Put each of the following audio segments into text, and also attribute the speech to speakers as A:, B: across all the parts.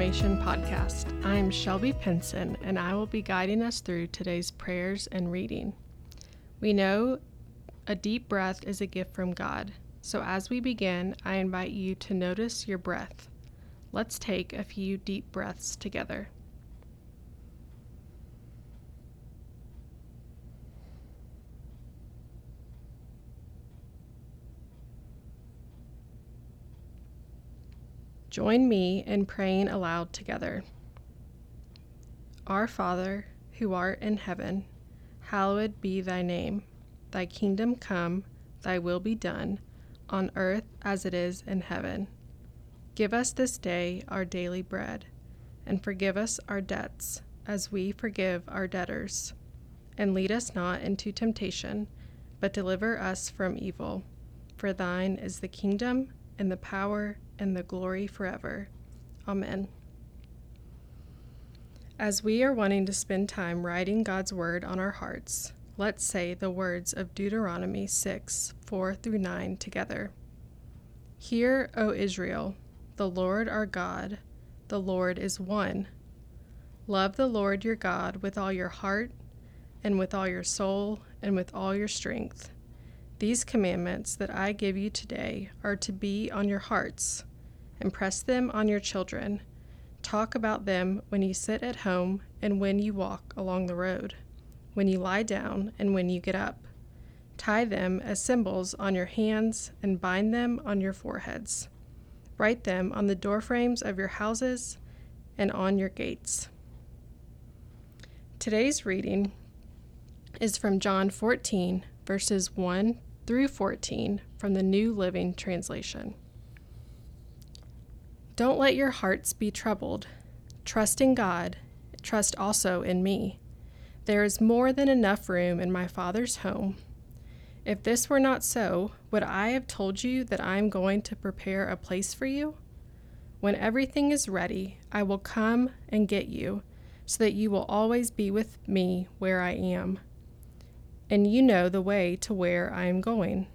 A: Transformation Podcast. I'm Shelby Pinson, and I will be guiding us through today's prayers and reading. We know a deep breath is a gift from God, so as we begin, I invite you to notice your breath. Let's take a few deep breaths together. Join me in praying aloud together. Our Father, who art in heaven, hallowed be thy name. Thy kingdom come, thy will be done, on earth as it is in heaven. Give us this day our daily bread, and forgive us our debts, as we forgive our debtors. And lead us not into temptation, but deliver us from evil. For thine is the kingdom, and the power, and the glory forever. Amen. As we are wanting to spend time writing God's word on our hearts, let's say the words of Deuteronomy 6:4-9 together. Hear, O Israel, the Lord our God, the Lord is one. Love the Lord your God with all your heart, and with all your soul, and with all your strength. These commandments that I give you today are to be on your hearts. Impress them on your children. Talk about them when you sit at home and when you walk along the road, when you lie down and when you get up. Tie them as symbols on your hands and bind them on your foreheads. Write them on the doorframes of your houses and on your gates. Today's reading is from John 14, verses 1-14 from the New Living Translation. Don't let your hearts be troubled. Trust in God. Trust also in me. There is more than enough room in my Father's home. If this were not so, would I have told you that I am going to prepare a place for you? When everything is ready, I will come and get you, so that you will always be with me where I am. And you know the way to where I am going.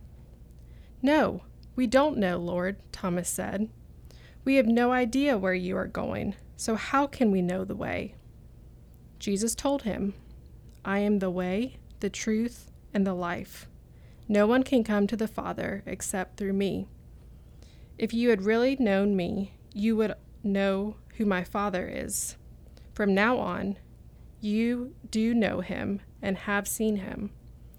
A: No, we don't know, Lord, Thomas said. We have no idea where you are going, so how can we know the way? Jesus told him, I am the way, the truth, and the life. No one can come to the Father except through me. If you had really known me, you would know who my Father is. From now on, you do know him and have seen him.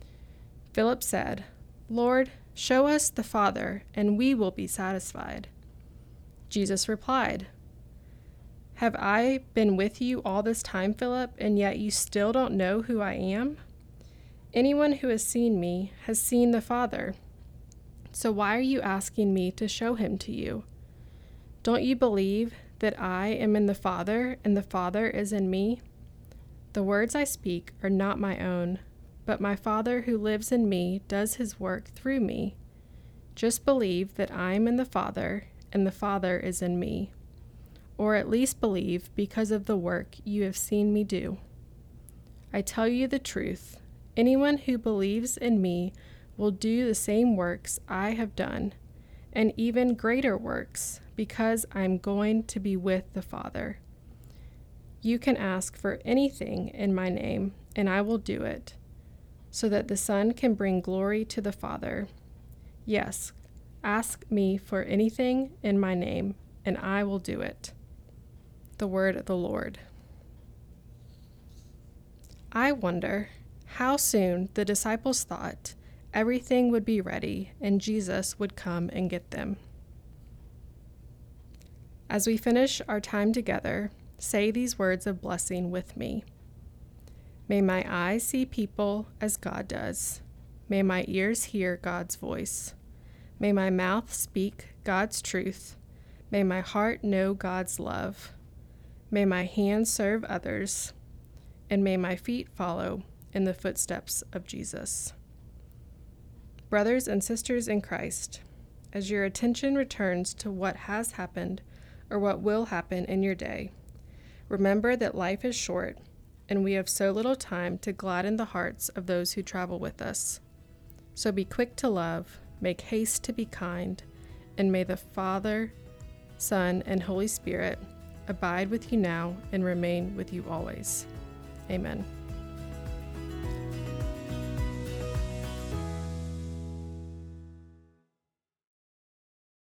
A: Philip said, Lord, show us the Father, and we will be satisfied. Jesus replied, Have I been with you all this time, Philip, and yet you still don't know who I am? Anyone who has seen me has seen the Father. So why are you asking me to show him to you? Don't you believe that I am in the Father, and the Father is in me? The words I speak are not my own, but my Father who lives in me does his work through me. Just believe that I am in the Father, and the Father is in me. Or at least believe because of the work you have seen me do. I tell you the truth. Anyone who believes in me will do the same works I have done, and even greater works, because I am going to be with the Father. You can ask for anything in my name, and I will do it, so that the Son can bring glory to the Father. Yes, ask me for anything in my name, and I will do it. The word of the Lord. I wonder how soon the disciples thought everything would be ready and Jesus would come and get them. As we finish our time together, say these words of blessing with me. May my eyes see people as God does. May my ears hear God's voice. May my mouth speak God's truth. May my heart know God's love. May my hands serve others. And may my feet follow in the footsteps of Jesus. Brothers and sisters in Christ, as your attention returns to what has happened or what will happen in your day, remember that life is short and we have so little time to gladden the hearts of those who travel with us. So be quick to love, make haste to be kind, and may the Father, Son, and Holy Spirit abide with you now, and remain with you always. Amen.